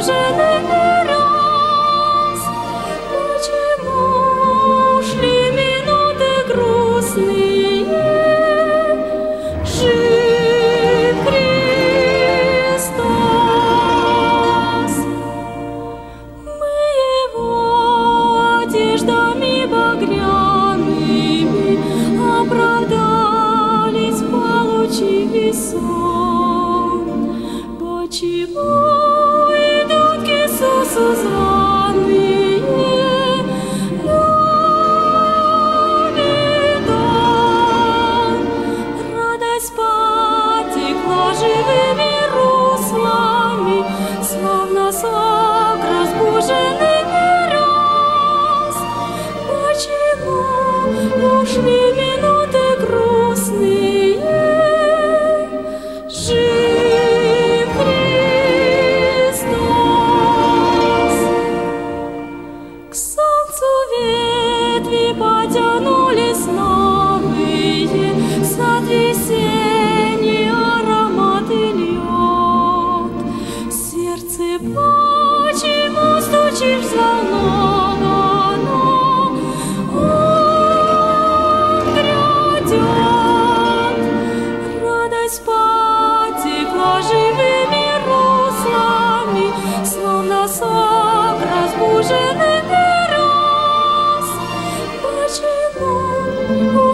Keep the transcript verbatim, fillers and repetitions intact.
разбуженный раз. Почему шли минуты грустные? Жив Христос. Мы Его одеждами багряными оправдались, получили сон. Почему идут к Иисусу званые? Любит Он. Радость потекла живыми руслами, словно сок разбуженный раз. Почему ушли минуты грустные? Жив Христос. К солнцу ветви потянулись новые, сад весенний ароматы льет. Сердце почему стучишь взволнованно? Он грядет. Радость потекла живыми руслами, словно сок разбуженный раз. Почему